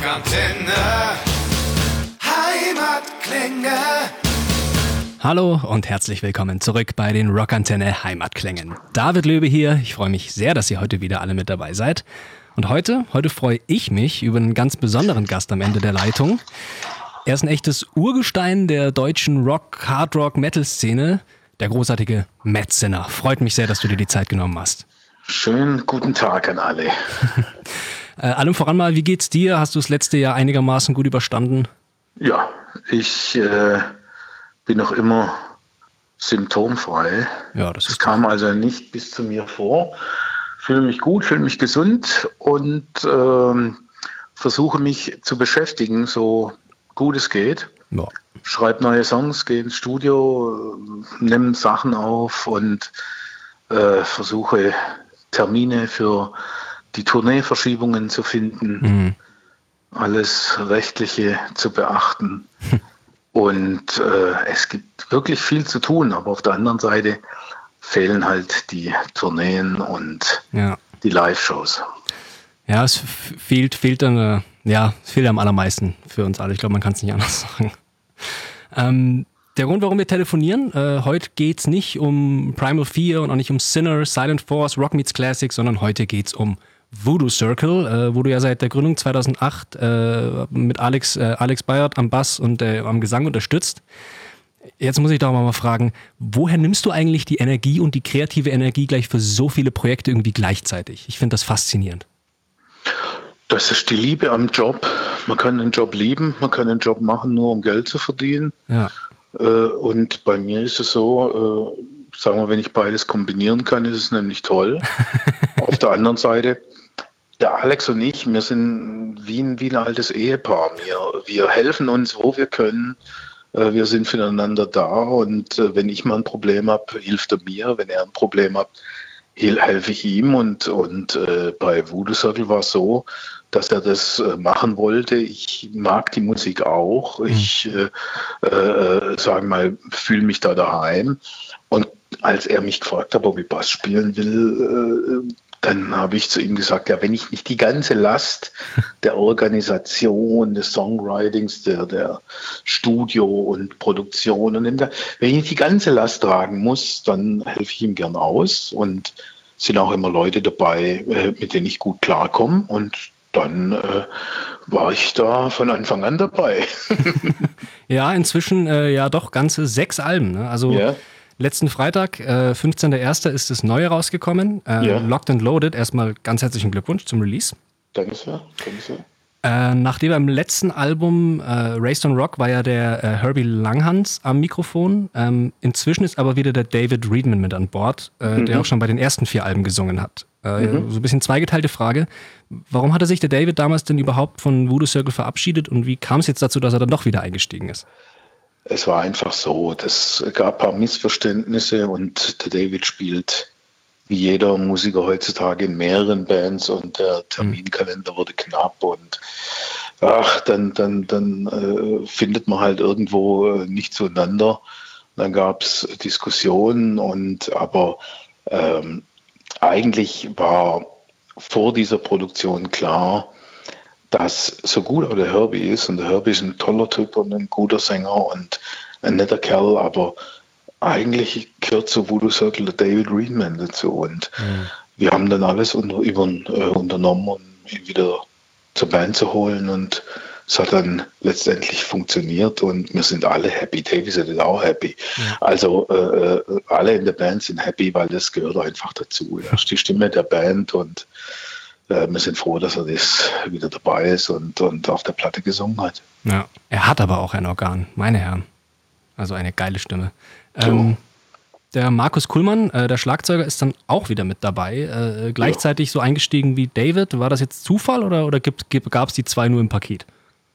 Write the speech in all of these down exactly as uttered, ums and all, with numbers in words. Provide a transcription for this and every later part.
Rockantenne Heimatklänge. Hallo und herzlich willkommen zurück bei den Rockantenne Heimatklängen. David Löbe hier. Ich freue mich sehr, dass ihr heute wieder alle mit dabei seid. Und heute, heute freue ich mich über einen ganz besonderen Gast am Ende der Leitung. Er ist ein echtes Urgestein der deutschen Rock-, Hard-Rock-, Metal-Szene, der großartige Matt Sinner. Freut mich sehr, dass du dir die Zeit genommen hast. Schönen guten Tag an alle. äh, allem voran mal, wie geht's dir? Hast du das letzte Jahr einigermaßen gut überstanden? Ja, ich äh, bin noch immer symptomfrei. Ja, das ist es kam also nicht bis zu mir vor. Fühle mich gut, fühle mich gesund und ähm, versuche mich zu beschäftigen, so gut es geht. Ja. Schreibe neue Songs, gehe ins Studio, nehme Sachen auf und äh, versuche Termine für die Tourneeverschiebungen zu finden, Mhm. alles Rechtliche zu beachten. Und äh, es gibt wirklich viel zu tun, aber auf der anderen Seite fehlen halt die Tourneen und Ja. die Live-Shows. Ja, es f- fehlt, fehlt dann, äh, ja, es fehlt am allermeisten für uns alle. Ich glaube, man kann es nicht anders sagen. Ähm, der Grund, warum wir telefonieren, äh, heute geht's nicht um Primal Fear und auch nicht um Sinner, Silent Force, Rock Meets Classic, sondern heute geht's um Voodoo Circle, äh, wo du ja seit der Gründung zweitausendacht äh, mit Alex, äh, Alex Bayard am Bass und äh, am Gesang unterstützt. Jetzt muss ich doch mal fragen, woher nimmst du eigentlich die Energie und die kreative Energie gleich für so viele Projekte irgendwie gleichzeitig? Ich finde das faszinierend. Das ist die Liebe am Job. Man kann einen Job lieben, man kann einen Job machen, nur um Geld zu verdienen. Ja. Äh, und bei mir ist es so, äh, sagen wir, wenn ich beides kombinieren kann, ist es nämlich toll. Auf der anderen Seite, der Alex und ich, wir sind wie ein, wie ein altes Ehepaar. Wir, wir helfen uns, wo wir können. Äh, wir sind füreinander da. Und äh, wenn ich mal ein Problem habe, hilft er mir. Wenn er ein Problem hat, helfe ich ihm. Und, und äh, bei Voodoo Circle war es so, dass er das äh, machen wollte. Ich mag die Musik auch. Mhm. Ich, äh, äh, sagen mal, fühle mich da daheim. Und als er mich gefragt hat, ob ich Bass spielen will, äh, dann habe ich zu ihm gesagt, ja, wenn ich nicht die ganze Last der Organisation, des Songwritings, der, der Studio und Produktion, und wenn ich nicht die ganze Last tragen muss, dann helfe ich ihm gern aus. Und sind auch immer Leute dabei, mit denen ich gut klarkomme. Und dann äh, war ich da von Anfang an dabei. Ja, inzwischen äh, ja doch ganze sechs Alben. Ne? Also Ja. letzten Freitag, äh, fünfzehnter erster ist das neue rausgekommen. Äh, Ja. Locked and Loaded. Erstmal ganz herzlichen Glückwunsch zum Release. Danke sehr, danke sehr. Äh, nachdem beim letzten Album äh, Raised on Rock war ja der äh, Herbie Langhans am Mikrofon. Ähm, inzwischen ist aber wieder der David Reedman mit an Bord, äh, Mhm. der auch schon bei den ersten vier Alben gesungen hat. Äh, Mhm. So ein bisschen zweigeteilte Frage. Warum hatte sich der David damals denn überhaupt von Voodoo Circle verabschiedet und wie kam es jetzt dazu, dass er dann doch wieder eingestiegen ist? Es war einfach so, es gab ein paar Missverständnisse und der David spielt wie jeder Musiker heutzutage in mehreren Bands und der Terminkalender wurde knapp und ach, dann, dann, dann äh, findet man halt irgendwo äh, nicht zueinander. Dann gab es Diskussionen und aber ähm, eigentlich war vor dieser Produktion klar, dass so gut auch der Herbie ist, und der Herbie ist ein toller Typ und ein guter Sänger und ein netter Kerl, aber eigentlich gehört zu Voodoo Circle der David Reedman dazu. Und Mhm. wir haben dann alles unter, über, äh, unternommen, um ihn wieder zur Band zu holen. Und es hat dann letztendlich funktioniert und wir sind alle happy. David ist auch happy. Ja. Also äh, alle in der Band sind happy, weil das gehört einfach dazu. Er ist die Stimme der Band und äh, wir sind froh, dass er das wieder dabei ist und, und auf der Platte gesungen hat. Ja. Er hat aber auch ein Organ, meine Herren. Also eine geile Stimme. Ähm, der Markus Kuhlmann, äh, der Schlagzeuger, ist dann auch wieder mit dabei. Äh, gleichzeitig so eingestiegen wie David. War das jetzt Zufall oder, oder gab es die zwei nur im Paket?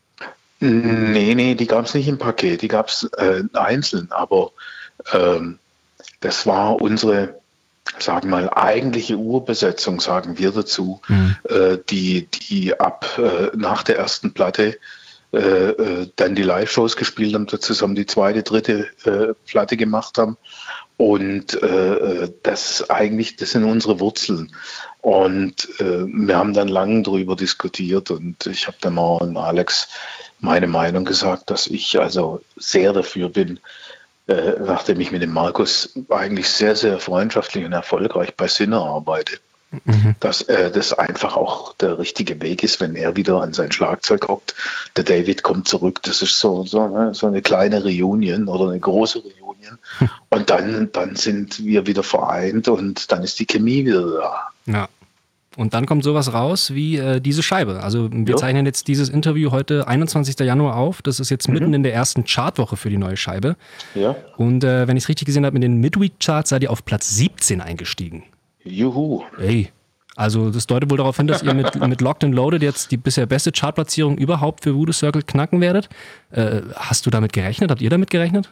Nee, nee, die gab es nicht im Paket, die gab es äh, einzeln, aber ähm, das war unsere, sagen wir mal, eigentliche Urbesetzung, sagen wir dazu, Mhm. äh, die, die ab äh, nach der ersten Platte äh, äh, dann die Live-Shows gespielt haben, zusammen die zweite, dritte äh, Platte gemacht haben. Und äh, das eigentlich, das sind unsere Wurzeln. Und äh, wir haben dann lange darüber diskutiert und ich habe dann mal an Alex meine Meinung gesagt, dass ich also sehr dafür bin, äh, nachdem ich mit dem Markus eigentlich sehr, sehr freundschaftlich und erfolgreich bei Sinner arbeite, mhm. dass äh, das einfach auch der richtige Weg ist, wenn er wieder an sein Schlagzeug hockt. Der David kommt zurück, das ist so, so, so eine kleine Reunion oder eine große Reunion. Und dann, dann sind wir wieder vereint und dann ist die Chemie wieder da. Ja. Und dann kommt sowas raus wie äh, diese Scheibe. Also wir ja. zeichnen jetzt dieses Interview heute einundzwanzigsten Januar auf. Das ist jetzt mhm. mitten in der ersten Chartwoche für die neue Scheibe. Ja. Und äh, wenn ich es richtig gesehen habe, in den Midweek-Charts seid ihr auf Platz siebzehn eingestiegen. Juhu. Ey. Also das deutet wohl darauf hin, dass ihr mit, mit Locked and Loaded jetzt die bisher beste Chartplatzierung überhaupt für Voodoo Circle knacken werdet. Äh, hast du damit gerechnet? Habt ihr damit gerechnet?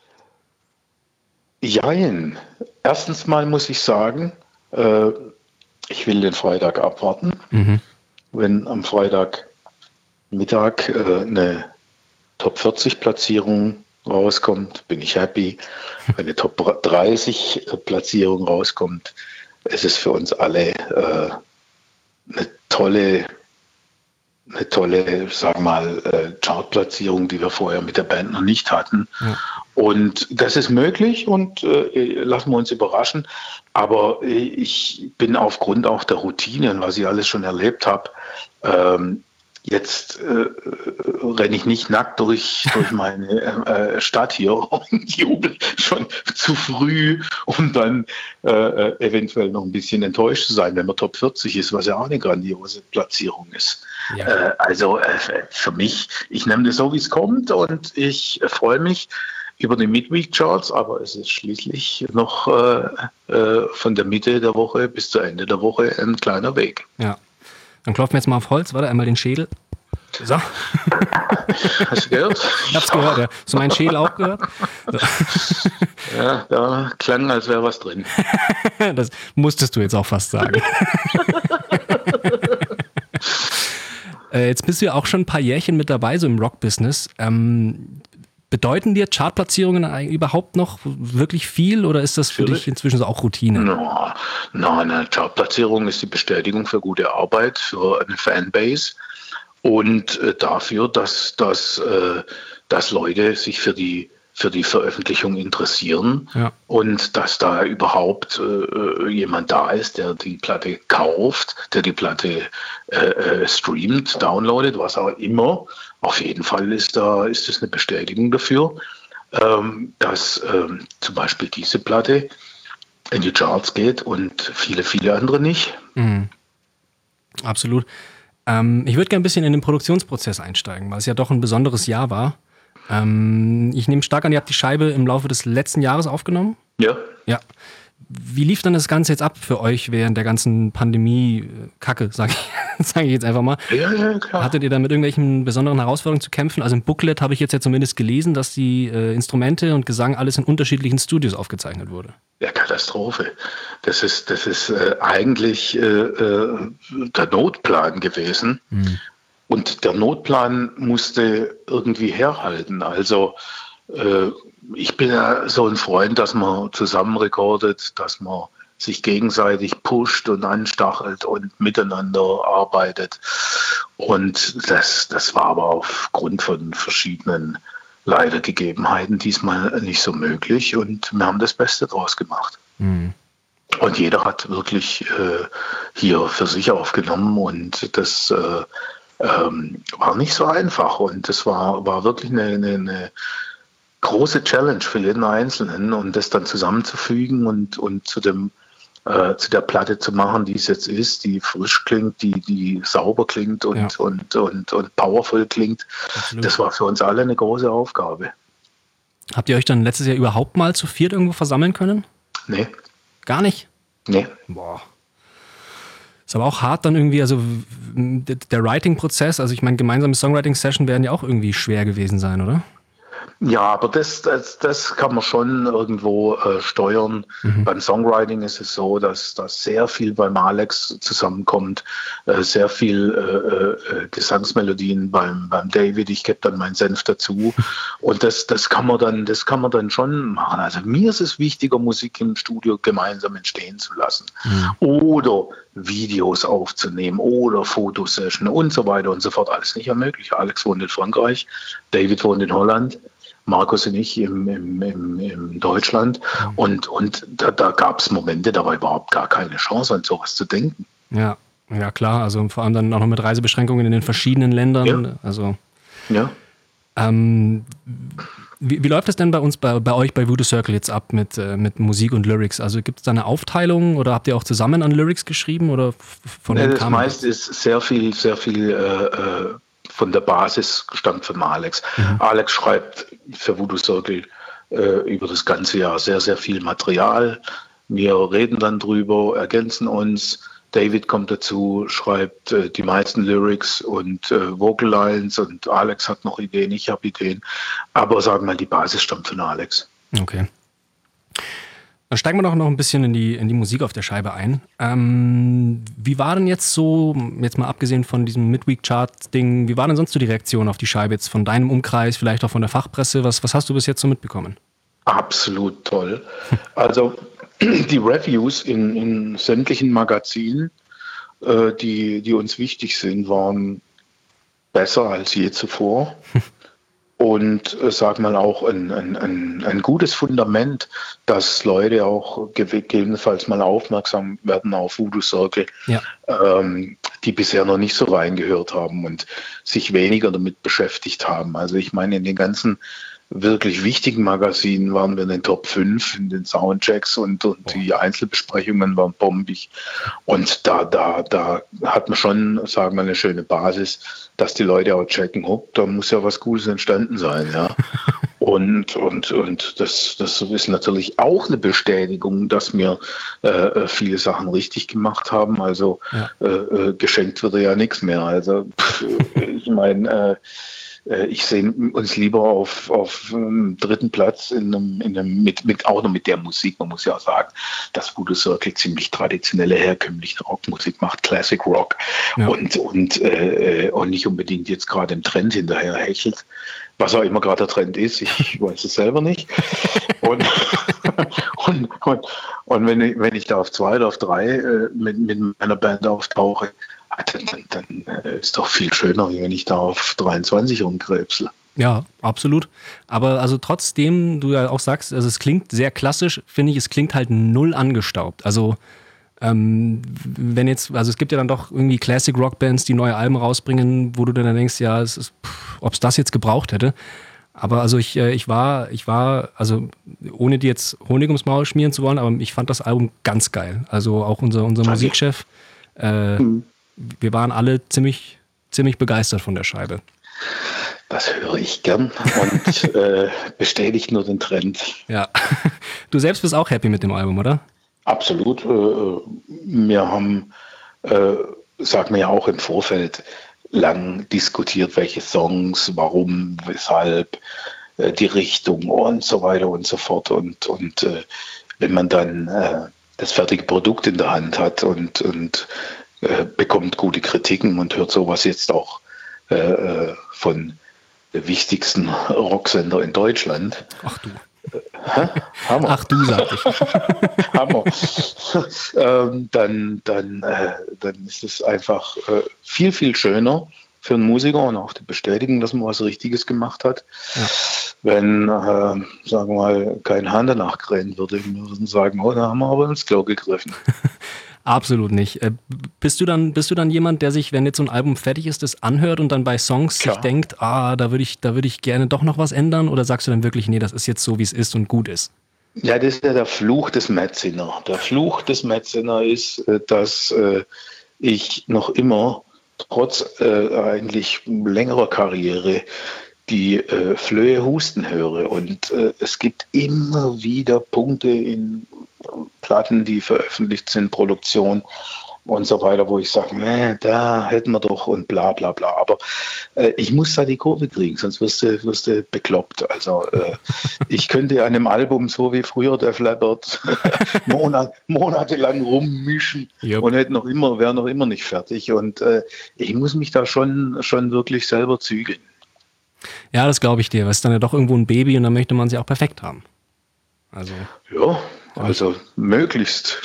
Jein. Erstens mal muss ich sagen, äh, ich will den Freitag abwarten. Mhm. Wenn am Freitagmittag äh, eine Top vierzig Platzierung rauskommt, bin ich happy. Wenn eine Top dreißig Platzierung rauskommt, ist es für uns alle äh, eine tolle, eine tolle, sagen wir mal, äh, Chartplatzierung, die wir vorher mit der Band noch nicht hatten. Ja. Und das ist möglich und äh, lassen wir uns überraschen. Aber ich bin aufgrund auch der Routinen, was ich alles schon erlebt habe, ähm, jetzt äh, renne ich nicht nackt durch, durch meine äh, Stadt hier und jubel schon zu früh, um dann äh, eventuell noch ein bisschen enttäuscht zu sein, wenn man Top vierzig ist, was ja auch eine grandiose Platzierung ist. Ja. Äh, also äh, für mich, ich nehme das so, wie es kommt und ich äh, freue mich über die Midweek-Charts, aber es ist schließlich noch äh, äh, von der Mitte der Woche bis zu Ende der Woche ein kleiner Weg. Ja. Dann klopfen wir jetzt mal auf Holz, warte, einmal den Schädel. So. Hast du gehört? Ich hab's gehört, ja. Hast du meinen Schädel auch gehört? So. Ja, da klang, als wäre was drin. Das musstest du jetzt auch fast sagen. äh, jetzt bist du ja auch schon ein paar Jährchen mit dabei, so im Rock-Business. Ähm, bedeuten dir Chartplatzierungen überhaupt noch wirklich viel oder ist das für Natürlich. dich inzwischen so auch Routine? No, no, eine Chartplatzierung ist die Bestätigung für gute Arbeit, für eine Fanbase und äh, dafür, dass, dass, äh, dass Leute sich für die, für die Veröffentlichung interessieren ja. und dass da überhaupt äh, jemand da ist, der die Platte kauft, der die Platte äh, streamt, downloadet, was auch immer. Auf jeden Fall ist da ist es eine Bestätigung dafür, ähm, dass ähm, zum Beispiel diese Platte in die Charts geht und viele, viele andere nicht. Mhm. Absolut. Ähm, ich würde gerne ein bisschen in den Produktionsprozess einsteigen, weil es ja doch ein besonderes Jahr war. Ähm, ich nehme stark an, ihr habt die Scheibe im Laufe des letzten Jahres aufgenommen. Ja. Ja. Wie lief dann das Ganze jetzt ab für euch während der ganzen Pandemie-Kacke, sage ich, sag ich jetzt einfach mal? Ja, ja, klar. Hattet ihr da mit irgendwelchen besonderen Herausforderungen zu kämpfen? Also im Booklet habe ich jetzt ja zumindest gelesen, dass die äh, Instrumente und Gesang alles in unterschiedlichen Studios aufgezeichnet wurde. Ja, Katastrophe. Das ist, das ist äh, eigentlich äh, äh, der Notplan gewesen. Mhm. Und der Notplan musste irgendwie herhalten. Also äh, ich bin ja so ein Freund, dass man zusammen rekordet, dass man sich gegenseitig pusht und anstachelt und miteinander arbeitet. Und das, das war aber aufgrund von verschiedenen leider Gegebenheiten diesmal nicht so möglich. Und wir haben das Beste draus gemacht. Mhm. Und jeder hat wirklich äh, hier für sich aufgenommen und das äh, ähm, war nicht so einfach. Und das war, war wirklich eine, eine, eine große Challenge für jeden Einzelnen und das dann zusammenzufügen und, und zu dem äh, zu der Platte zu machen, die es jetzt ist, die frisch klingt, die, die sauber klingt und, ja. und, und, und powerful klingt. Absolut. Das war für uns alle eine große Aufgabe. Habt ihr euch dann letztes Jahr überhaupt mal zu viert irgendwo versammeln können? Nee. Gar nicht? Nee. Boah. Ist aber auch hart dann irgendwie, also der Writing-Prozess, also ich meine, gemeinsame Songwriting-Session werden ja auch irgendwie schwer gewesen sein, oder? Ja, aber das, das, das kann man schon irgendwo äh, steuern. Mhm. Beim Songwriting ist es so, dass, dass sehr viel beim Alex zusammenkommt, äh, sehr viel äh, äh, Gesangsmelodien beim, beim David. Ich gebe dann meinen Senf dazu und das, das kann man dann, das kann man dann schon machen. Also mir ist es wichtiger, Musik im Studio gemeinsam entstehen zu lassen mhm. oder Videos aufzunehmen oder Fotosession und so weiter und so fort. Alles nicht ermöglicht. Alex wohnt in Frankreich, David wohnt in Holland. Markus und ich im, im, im, im Deutschland. Mhm. Und, und da, da gab es Momente, da war überhaupt gar keine Chance, an sowas zu denken. Ja, ja klar. Also vor allem dann auch noch mit Reisebeschränkungen in den verschiedenen Ländern. Ja. Also, ja. Ähm, wie, wie läuft es denn bei uns, bei, bei euch bei Voodoo Circle jetzt ab mit, äh, mit Musik und Lyrics? Also gibt es da eine Aufteilung oder habt ihr auch zusammen an Lyrics geschrieben? Oder von ja, das meiste ist sehr viel, sehr viel äh, von der Basis stammt von Alex. Mhm. Alex schreibt für Voodoo Circle äh, über das ganze Jahr sehr, sehr viel Material. Wir reden dann drüber, ergänzen uns. David kommt dazu, schreibt äh, die meisten Lyrics und äh, Vocal Lines und Alex hat noch Ideen, ich habe Ideen. Aber sagen wir mal, die Basis stammt von Alex. Okay. Dann steigen wir doch noch ein bisschen in die, in die Musik auf der Scheibe ein. Ähm, wie war denn jetzt so, jetzt mal abgesehen von diesem Midweek-Chart-Ding, wie war denn sonst so die Reaktion auf die Scheibe jetzt von deinem Umkreis, vielleicht auch von der Fachpresse? Was, was hast du bis jetzt so mitbekommen? Absolut toll. Also die Reviews in, in sämtlichen Magazinen, äh, die, die uns wichtig sind, waren besser als je zuvor. Und äh, sag mal auch ein, ein, ein, ein gutes Fundament, dass Leute auch gegebenenfalls mal aufmerksam werden auf Voodoo Circle, ja. ähm, die bisher noch nicht so reingehört haben und sich weniger damit beschäftigt haben. Also ich meine, in den ganzen wirklich wichtigen Magazinen waren wir in den Top fünf, in den Soundchecks und, und oh. die Einzelbesprechungen waren bombig. Und da, da, da hat man schon, sagen wir, eine schöne Basis, dass die Leute auch checken, hopp, da muss ja was Gutes entstanden sein, ja. Und, und, und das, das ist natürlich auch eine Bestätigung, dass wir äh, viele Sachen richtig gemacht haben. Also ja. äh, geschenkt wird ja nichts mehr. Also pff, ich meine, äh, ich sehe uns lieber auf, auf um, dritten Platz in einem, in einem mit, mit, auch noch mit der Musik. Man muss ja auch sagen, dass Voodoo Circle ziemlich traditionelle, herkömmliche Rockmusik macht, Classic Rock ja. und, und, äh, und nicht unbedingt jetzt gerade im Trend hinterher hechelt, was auch immer gerade der Trend ist. Ich weiß es selber nicht. Und, und, und, und wenn, ich, wenn ich da auf zwei oder auf drei äh, mit, mit meiner Band auftauche, Dann, dann, dann ist doch viel schöner, wenn ich da auf dreiundzwanzig rumkrebsel. Ja, absolut. Aber also trotzdem, du ja auch sagst, also es klingt sehr klassisch, finde ich, es klingt halt null angestaubt. Also ähm, wenn jetzt, also es gibt ja dann doch irgendwie Classic Rock Bands, die neue Alben rausbringen, wo du dann denkst, ja, es ist, ob es das jetzt gebraucht hätte. Aber also ich, ich war, ich war, also ohne dir jetzt Honig ums Maul schmieren zu wollen, aber ich fand das Album ganz geil. Also auch unser, unser Musikchef, äh, mhm. wir waren alle ziemlich, ziemlich begeistert von der Scheibe. Das höre ich gern und äh, bestätigt nur den Trend. Ja. Du selbst bist auch happy mit dem Album, oder? Absolut. Wir haben, äh, sagen wir ja auch im Vorfeld, lang diskutiert, welche Songs, warum, weshalb, äh, die Richtung und so weiter und so fort. Und, und äh, wenn man dann äh, das fertige Produkt in der Hand hat und, und äh, bekommt gute Kritiken und hört sowas jetzt auch äh, von der wichtigsten Rocksender in Deutschland. Ach du. Hä? Hammer. Ach du, sag ich. Hammer. ähm, dann, dann, äh, dann ist es einfach äh, viel, viel schöner für einen Musiker und auch die Bestätigung, dass man was Richtiges gemacht hat. Ja. Wenn, äh, sagen wir mal, kein Hahn danach krähen würde, wir würden sagen, oh, da haben wir aber ins Klo gegriffen. Absolut nicht. Äh, bist du dann, bist du dann jemand, der sich, wenn jetzt so ein Album fertig ist, das anhört und dann bei Songs Klar. sich denkt, ah, da würde ich, da würde ich gerne doch noch was ändern? Oder sagst du dann wirklich, nee, das ist jetzt so, wie es ist und gut ist? Ja, das ist ja der Fluch des Metzinner. Der Fluch des Metzinner ist, dass ich noch immer, trotz äh, eigentlich längerer Karriere, die äh, Flöhe husten höre. Und äh, es gibt immer wieder Punkte in Platten, die veröffentlicht sind, Produktion, und so weiter, wo ich sage, nee, da hätten wir doch und bla bla bla. Aber äh, ich muss da die Kurve kriegen, sonst wirst du, wirst du bekloppt. Also äh, ich könnte an einem Album so wie früher der Leppard Monat, monatelang rummischen yep. und hätte noch immer, wäre noch immer nicht fertig. Und äh, ich muss mich da schon, schon wirklich selber zügeln. Ja, das glaube ich dir. Es ist dann ja doch irgendwo ein Baby und dann möchte man sie auch perfekt haben. Also. Ja, also möglichst.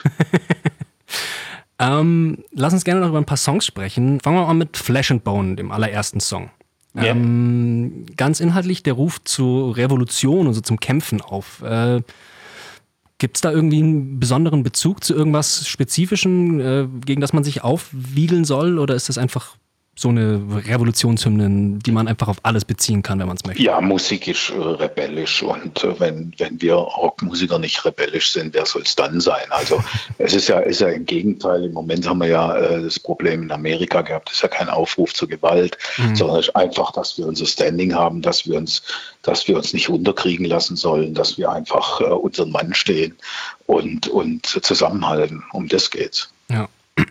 ähm, lass uns gerne noch über ein paar Songs sprechen. Fangen wir mal mit Flesh and Bone, dem allerersten Song. Yeah. Ähm, ganz inhaltlich der Ruf zur Revolution und so zum Kämpfen auf. Äh, Gibt es da irgendwie einen besonderen Bezug zu irgendwas Spezifischem, äh, gegen das man sich aufwiegeln soll? Oder ist das einfach so eine Revolutionshymne, die man einfach auf alles beziehen kann, wenn man es möchte? Ja, Musik ist äh, rebellisch und äh, wenn, wenn wir Rockmusiker nicht rebellisch sind, wer soll es dann sein? Also es ist ja, ist ja im Gegenteil, im Moment haben wir ja äh, das Problem in Amerika gehabt, es ist ja kein Aufruf zur Gewalt, mhm. sondern es ist einfach, dass wir unser Standing haben, dass wir uns, dass wir uns nicht unterkriegen lassen sollen, dass wir einfach äh, unseren Mann stehen und, und zusammenhalten. Um das geht's. Ja.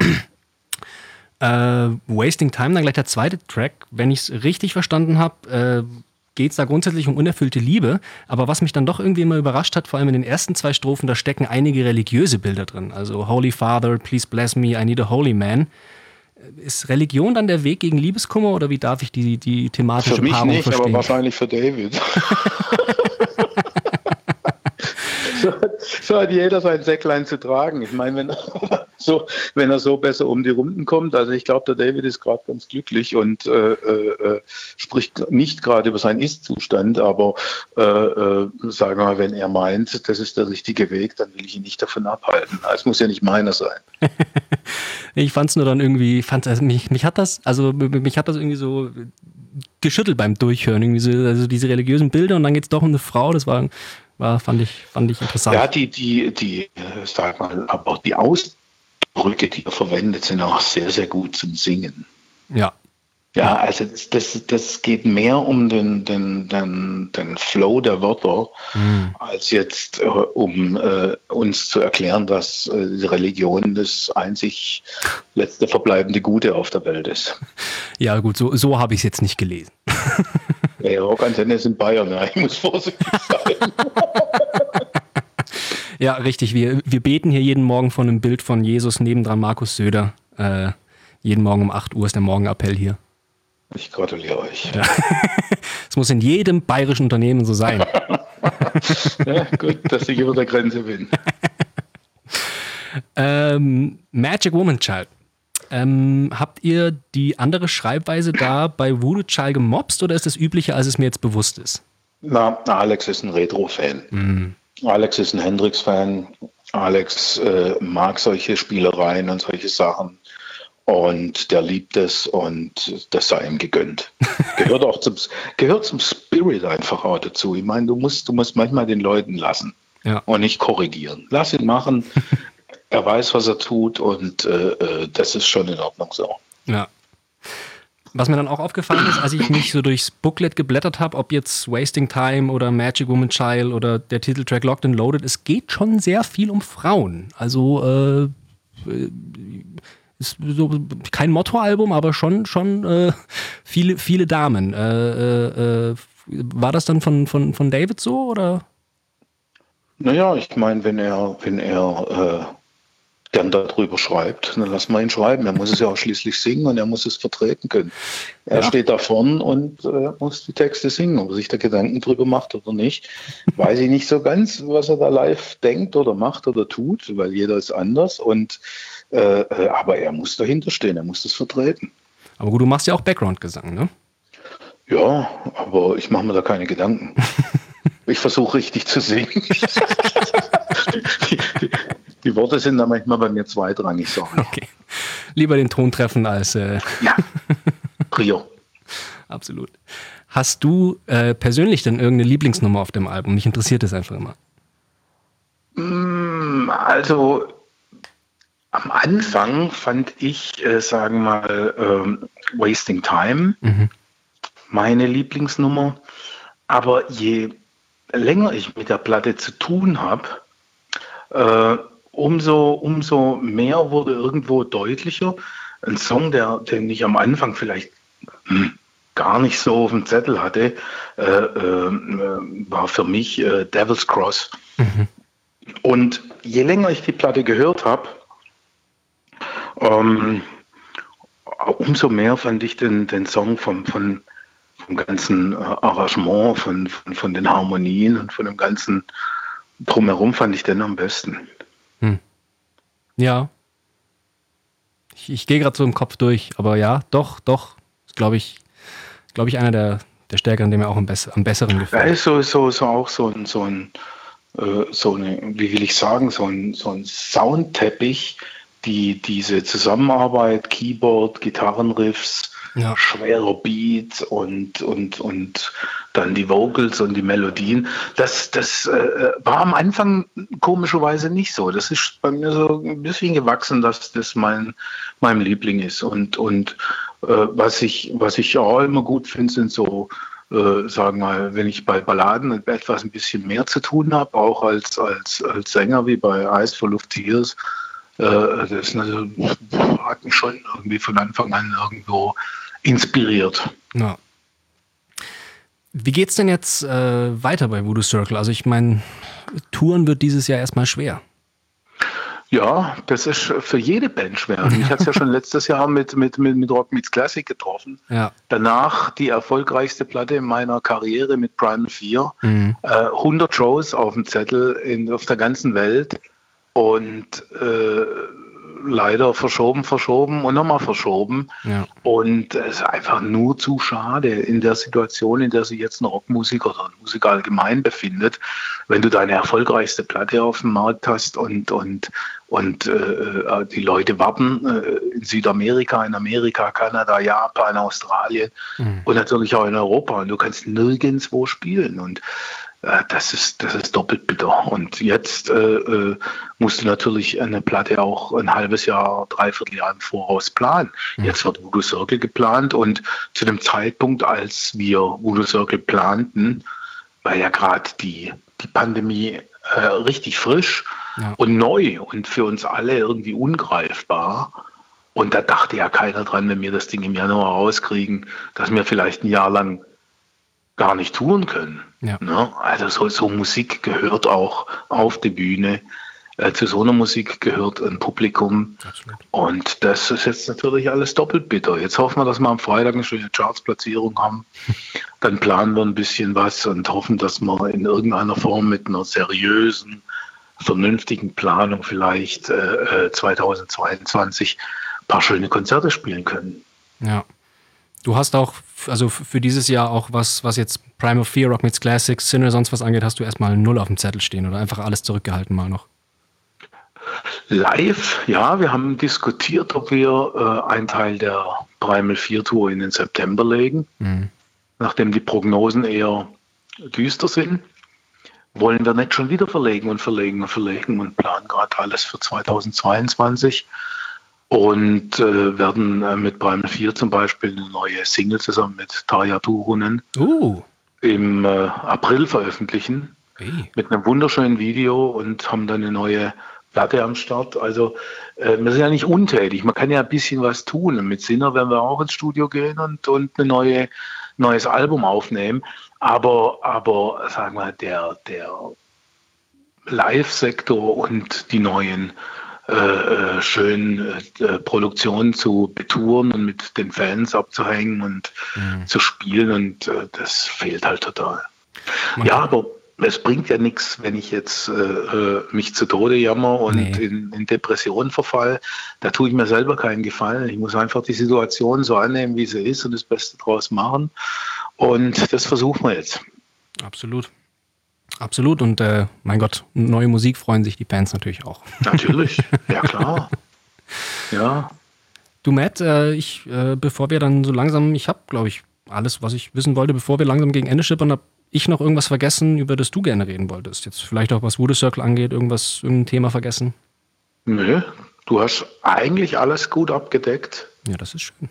Äh, Wasting Time, dann gleich der zweite Track. Wenn ich es richtig verstanden habe, äh, geht es da grundsätzlich um unerfüllte Liebe. Aber was mich dann doch irgendwie immer überrascht hat, vor allem in den ersten zwei Strophen, da stecken einige religiöse Bilder drin. Also Holy Father, please bless me, I need a holy man. Ist Religion dann der Weg gegen Liebeskummer oder wie darf ich die, die thematische Paarung verstehen? Für mich nicht, aber wahrscheinlich für David. So, so hat jeder sein Säcklein zu tragen. Ich meine, wenn er so, wenn er so besser um die Runden kommt, also ich glaube, der David ist gerade ganz glücklich und äh, äh, spricht nicht gerade über seinen Ist-Zustand, aber äh, äh, sagen wir mal, wenn er meint, das ist der richtige Weg, dann will ich ihn nicht davon abhalten. Es muss ja nicht meiner sein. Ich fand es nur dann irgendwie, fand, also mich, mich hat das, also mich hat das irgendwie so geschüttelt beim Durchhören, irgendwie so, also diese religiösen Bilder und dann geht es doch um eine Frau, das war War, fand ich, fand ich interessant. Ja, die, die, die, sag mal, aber auch die Ausdrücke, die er verwendet, sind auch sehr, sehr gut zum Singen. Ja. Ja, also das, das, das geht mehr um den, den, den, den Flow der Wörter, mhm. als jetzt äh, um äh, uns zu erklären, dass äh, die Religion das einzig letzte verbleibende Gute auf der Welt ist. Ja, gut, so, so habe ich es jetzt nicht gelesen. Ja, Rockantenne ist in Bayern, ja, ich muss vorsichtig sein. Ja, richtig. Wir, wir beten hier jeden Morgen von einem Bild von Jesus, nebendran Markus Söder. Äh, jeden Morgen um acht Uhr ist der Morgenappell hier. Ich gratuliere euch. Ja. Es muss in jedem bayerischen Unternehmen so sein. Ja, gut, dass ich über der Grenze bin. ähm, Magic Woman Child. Ähm, habt ihr die andere Schreibweise da bei Voodoo Child gemobst oder ist das üblicher, als es mir jetzt bewusst ist? Na, Alex ist ein Retro-Fan. Mm. Alex ist ein Hendrix-Fan. Alex äh, mag solche Spielereien und solche Sachen. Und der liebt es und das sei ihm gegönnt. Gehört auch zum, gehört zum Spirit einfach auch dazu. Ich meine, du musst, du musst manchmal den Leuten lassen ja. und nicht korrigieren. Lass ihn machen. Er weiß, was er tut und äh, das ist schon in Ordnung so. Ja. Was mir dann auch aufgefallen ist, als ich mich so durchs Booklet geblättert habe, ob jetzt Wasting Time oder Magic Woman Child oder der Titeltrack Locked and Loaded, es geht schon sehr viel um Frauen. Also äh, ist so kein Motto-Album, aber schon, schon äh, viele, viele Damen. Äh, äh, war das dann von, von, von David so oder? Naja, ich meine, wenn er, wenn er äh gern darüber schreibt, dann lassen wir ihn schreiben. Er muss es ja auch schließlich singen und er muss es vertreten können. Er ja. steht da vorn und äh, muss die Texte singen. Ob er sich da Gedanken drüber macht oder nicht, weiß ich nicht so ganz, was er da live denkt oder macht oder tut, weil jeder ist anders. Und äh, aber er muss dahinter stehen, er muss das vertreten. Aber gut, du machst ja auch Background-Gesang, ne? Ja, aber ich mache mir da keine Gedanken. Ich versuche richtig zu singen. die, die, die Worte sind da manchmal bei mir zweitrangig. So. Okay. Lieber den Ton treffen als... Äh ja, Prio. Absolut. Hast du äh, persönlich denn irgendeine Lieblingsnummer auf dem Album? Mich interessiert das einfach immer. Also am Anfang fand ich, äh, sagen wir mal, ähm, Wasting Time mhm. meine Lieblingsnummer. Aber je länger ich mit der Platte zu tun habe, äh, umso, umso mehr wurde irgendwo deutlicher. Ein Song, der, den ich am Anfang vielleicht hm, gar nicht so auf dem Zettel hatte, äh, äh, war für mich äh, Devil's Cross. Mhm. Und je länger ich die Platte gehört habe, ähm, umso mehr fand ich den, den Song vom, von, vom ganzen Arrangement, von, von, von den Harmonien und von dem ganzen Drumherum fand ich den am besten. Hm. Ja. Ich, ich gehe gerade so im Kopf durch, aber ja, doch, doch, ist glaube ich, glaube ich, einer der, der stärkeren, der mir auch am, bess- am besseren gefällt. Ja, ist so, so, so auch so ein, so ein, äh, so eine, wie will ich sagen, so ein, so ein Soundteppich, die diese Zusammenarbeit, Keyboard, Gitarrenriffs, ja. schwerer Beat und, und, und dann die Vocals und die Melodien. Das, das äh, war am Anfang komischerweise nicht so. Das ist bei mir so ein bisschen gewachsen, dass das mein, mein Liebling ist. Und, und äh, was ich, was ich auch immer gut finde, sind so, äh, sagen wir mal, wenn ich bei Balladen etwas ein bisschen mehr zu tun habe, auch als, als, als Sänger wie bei Eyes Full of Tears, äh, das also, hat mich schon irgendwie von Anfang an irgendwo inspiriert. Ja. Wie geht's denn jetzt äh, weiter bei Voodoo Circle? Also ich meine, Touren wird dieses Jahr erstmal schwer. Ja, das ist für jede Band schwer. Mich hat es ja schon letztes Jahr mit, mit, mit, mit Rock Meets Classic getroffen. Ja. Danach die erfolgreichste Platte in meiner Karriere mit Primal vier. Mhm. Äh, hundert Shows auf dem Zettel in, auf der ganzen Welt. Und äh, leider verschoben, verschoben und nochmal verschoben. Ja. Und es ist einfach nur zu schade in der Situation, in der sich jetzt ein Rockmusiker oder ein Musiker allgemein befindet, wenn du deine erfolgreichste Platte auf dem Markt hast und, und, und äh, die Leute warten äh, in Südamerika, in Amerika, Kanada, Japan, Australien mhm. und natürlich auch in Europa. Und du kannst nirgendwo spielen. Und Das ist, das ist doppelt bitter. Und jetzt äh, musst du natürlich eine Platte auch ein halbes Jahr, dreiviertel Jahr im Voraus planen. Mhm. Jetzt wird Voodoo Circle geplant und zu dem Zeitpunkt, als wir Voodoo Circle planten, war ja gerade die, die Pandemie äh, richtig frisch ja. und neu und für uns alle irgendwie ungreifbar. Und da dachte ja keiner dran, wenn wir das Ding im Januar rauskriegen, dass wir vielleicht ein Jahr lang gar nicht touren können. Ja. Ne? Also so, so Musik gehört auch auf die Bühne. Äh, zu so einer Musik gehört ein Publikum. Absolut. Und das ist jetzt natürlich alles doppelt bitter. Jetzt hoffen wir, dass wir am Freitag eine schöne Chartsplatzierung haben. Dann planen wir ein bisschen was und hoffen, dass wir in irgendeiner Form mit einer seriösen, vernünftigen Planung vielleicht äh, zweitausendzweiundzwanzig ein paar schöne Konzerte spielen können. Ja. Du hast auch, also für dieses Jahr auch was, was jetzt Primal vier, Rock Meets Classics, Sin oder sonst was angeht, hast du erstmal null auf dem Zettel stehen oder einfach alles zurückgehalten mal noch? Live, ja, wir haben diskutiert, ob wir äh, einen Teil der Primal vier Tour in den September legen, mhm. nachdem die Prognosen eher düster sind. Wollen wir nicht schon wieder verlegen und verlegen und verlegen und planen gerade alles für zweitausendzweiundzwanzig. Und äh, werden äh, mit Primal vier zum Beispiel eine neue Single zusammen mit Tarja Turunen uh. im äh, April veröffentlichen. Hey. Mit einem wunderschönen Video und haben dann eine neue Platte am Start. Also äh, wir sind ja nicht untätig. Man kann ja ein bisschen was tun. Und mit Sinner werden wir auch ins Studio gehen und, und ein neue, neues Album aufnehmen. Aber, aber sagen wir, der, der Live-Sektor und die neuen Äh, schön äh, Produktionen zu betouren und mit den Fans abzuhängen und mhm. zu spielen und äh, das fehlt halt total. Man ja, aber es bringt ja nichts, wenn ich jetzt äh, mich zu Tode jammer und nee. in, in Depressionen verfall. Da tue ich mir selber keinen Gefallen. Ich muss einfach die Situation so annehmen, wie sie ist und das Beste draus machen. Und das versuchen wir jetzt. Absolut. Absolut und äh, mein Gott, neue Musik freuen sich die Fans natürlich auch. Natürlich, ja klar. Ja. Du Matt, äh, ich, äh, bevor wir dann so langsam, ich habe glaube ich alles, was ich wissen wollte, bevor wir langsam gegen Ende schippern, habe ich noch irgendwas vergessen, über das du gerne reden wolltest. Jetzt vielleicht auch was Voodoo Circle angeht, irgendwas, irgendein Thema vergessen? Nö, du hast eigentlich alles gut abgedeckt. Ja, das ist schön.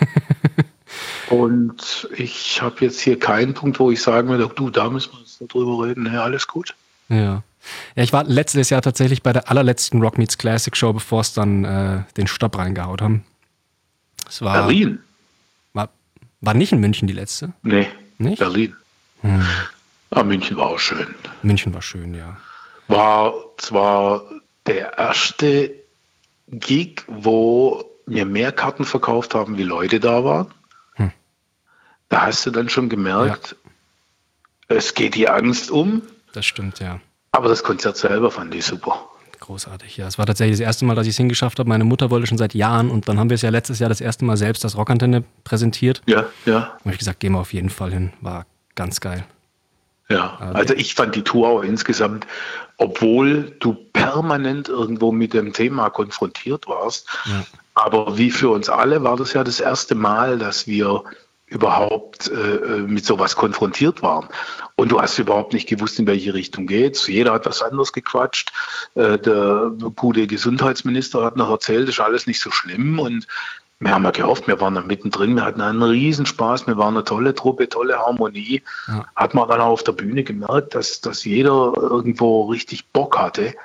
Und ich habe jetzt hier keinen Punkt, wo ich sagen würde, du, da müssen wir jetzt drüber reden. Ja, alles gut. Ja. Ja, ich war letztes Jahr tatsächlich bei der allerletzten Rock Meets Classic Show, bevor es dann äh, den Stopp reingehaut haben. Es war, Berlin? War, war nicht in München die letzte? Nee, nicht? Berlin. Hm. Ah, München war auch schön. München war schön, ja. War zwar der erste Gig, wo wir mehr Karten verkauft haben, wie Leute da waren. Hm. Da hast du dann schon gemerkt, ja. Es geht die Angst um. Das stimmt, ja. Aber das Konzert selber fand ich super. Großartig, ja. Es war tatsächlich das erste Mal, dass ich es hingeschafft habe. Meine Mutter wollte schon seit Jahren und dann haben wir es ja letztes Jahr das erste Mal selbst als Rockantenne präsentiert. Ja, ja. Da habe ich gesagt, gehen wir auf jeden Fall hin. War ganz geil. Ja, also ich fand die Tour auch insgesamt, obwohl du permanent irgendwo mit dem Thema konfrontiert warst, ja. Aber wie für uns alle war das ja das erste Mal, dass wir überhaupt äh, mit sowas konfrontiert waren. Und du hast überhaupt nicht gewusst, in welche Richtung geht's. Jeder hat was anderes gequatscht. Äh, der gute Gesundheitsminister hat noch erzählt, das ist alles nicht so schlimm. Und wir haben ja gehofft, wir waren da mittendrin, wir hatten einen Riesenspaß, wir waren eine tolle Truppe, tolle Harmonie. Ja. Hat man dann auch auf der Bühne gemerkt, dass, dass jeder irgendwo richtig Bock hatte.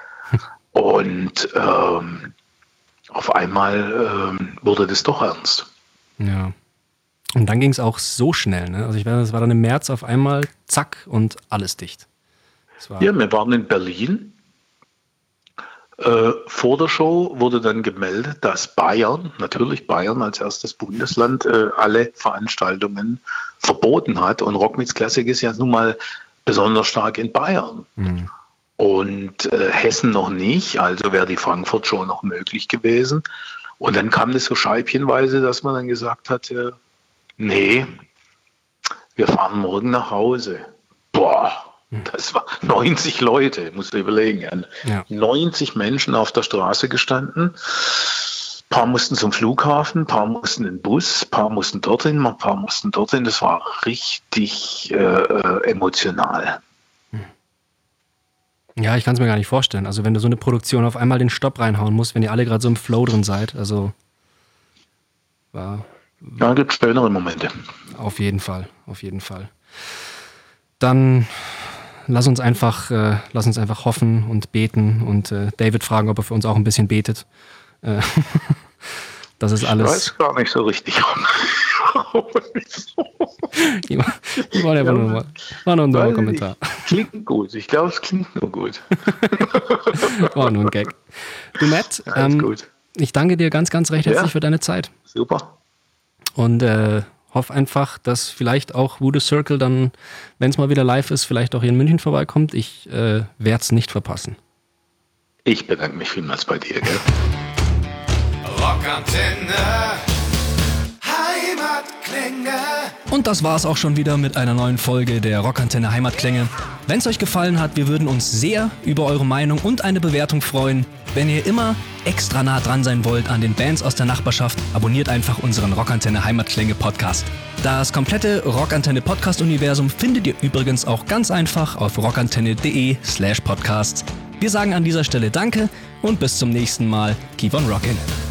Und ähm, auf einmal ähm, wurde das doch ernst. Ja. Und dann ging es auch so schnell, ne? Also ich weiß, es war dann im März auf einmal, zack, und alles dicht. War ja, wir waren in Berlin. Äh, vor der Show wurde dann gemeldet, dass Bayern, natürlich Bayern als erstes Bundesland, äh, alle Veranstaltungen verboten hat. Und Rock Meets Classic ist ja nun mal besonders stark in Bayern. Mhm. Und äh, Hessen noch nicht, also wäre die Frankfurt-Show noch möglich gewesen. Und dann kam das so scheibchenweise, dass man dann gesagt hat, äh, nee, wir fahren morgen nach Hause. Boah, das war neunzig Leute, musst du überlegen. Ja. neunzig Menschen auf der Straße gestanden. Ein paar mussten zum Flughafen, ein paar mussten in den Bus, ein paar mussten dorthin, ein paar mussten dorthin. Das war richtig äh, emotional. Ja, ich kann es mir gar nicht vorstellen. Also wenn du so eine Produktion auf einmal den Stopp reinhauen musst, wenn ihr alle gerade so im Flow drin seid, also war... Ja, gibt schönere Momente. Auf jeden Fall, auf jeden Fall. Dann lass uns einfach, äh, lass uns einfach hoffen und beten und äh, David fragen, ob er für uns auch ein bisschen betet. Äh, das ist alles. Ich weiß gar nicht so richtig. ich war, ja, nur, war nur ein dummer Kommentar. Klingt gut. Ich glaube, es klingt nur gut. War nur ein Gag. Du Matt, ja, ähm, gut. Ich danke dir ganz, ganz recht herzlich ja. für deine Zeit. Super. Und äh, hoffe einfach, dass vielleicht auch Voodoo Circle dann, wenn es mal wieder live ist, vielleicht auch hier in München vorbeikommt. Ich äh, werde es nicht verpassen. Ich bedanke mich vielmals bei dir, gell? Rockantenne, Heimatklänge. Und das war's auch schon wieder mit einer neuen Folge der Rockantenne Heimatklänge. Wenn es euch gefallen hat, wir würden uns sehr über eure Meinung und eine Bewertung freuen. Wenn ihr immer extra nah dran sein wollt an den Bands aus der Nachbarschaft, abonniert einfach unseren Rockantenne Heimatklänge Podcast. Das komplette Rockantenne Podcast-Universum findet ihr übrigens auch ganz einfach auf rockantenne.de slash podcasts. Wir sagen an dieser Stelle Danke und bis zum nächsten Mal. Keep on rockin'.